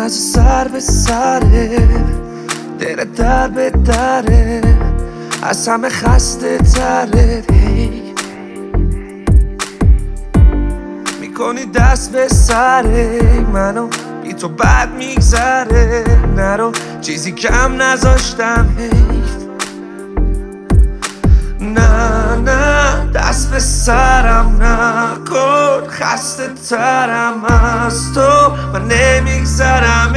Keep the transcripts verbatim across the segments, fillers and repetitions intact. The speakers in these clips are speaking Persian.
از سر به سره، دل در به دره، از همه خسته تره. میکنی دست به سره منو، بی تو بد میگذره. نرو چیزی کم نذاشتم حیف. نه نه دست به سرم نکن، خسته ترم از تو من نمیگذرم.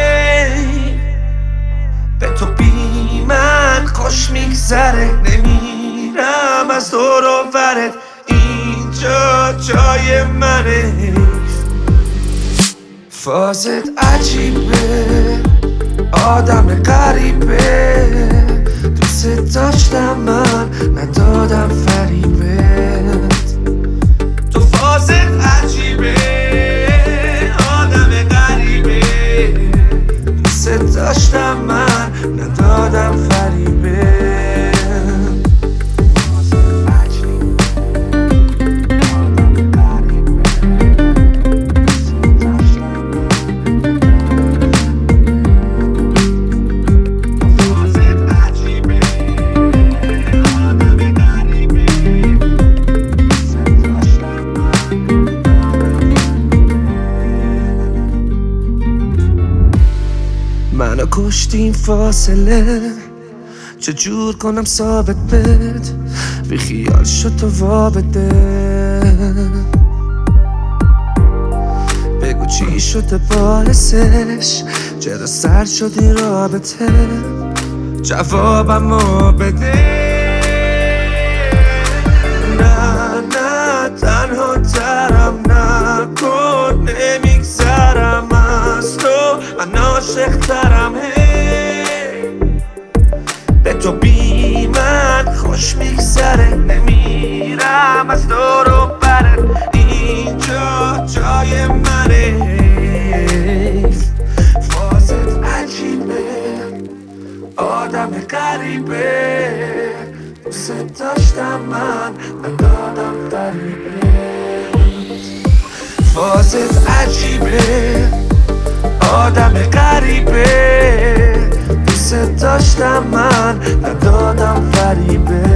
به تو بی من خوش میگذره، نمیرم از دور و برت، اینجا جای منه. فازت عجیبه، آدم غریبه، دوست داشتم من ندادم فریبت. تو فازت عجیبه، آدم غریبه، دوست داشتم من ندادم فریبت. منو کشتیم فاصله، چجور کنم ثابت بد، بی خیال شد تو وابده. بگو چی شده باعثش، چرا سر شد این رابطه، جوابمو بده. نه نه تنها ترم نکن، نمیگذرم از تو من عاشق ترم. به تو بی من خوش میگذره، نمیرم از دور و برت، اینجا جای منه. فازت عجیبه، آدم غریبه، دوست داشتم من ندادم فریبت. فازت عجیبه، آدم غریبه، دوست داشتم من ندادم فریبت.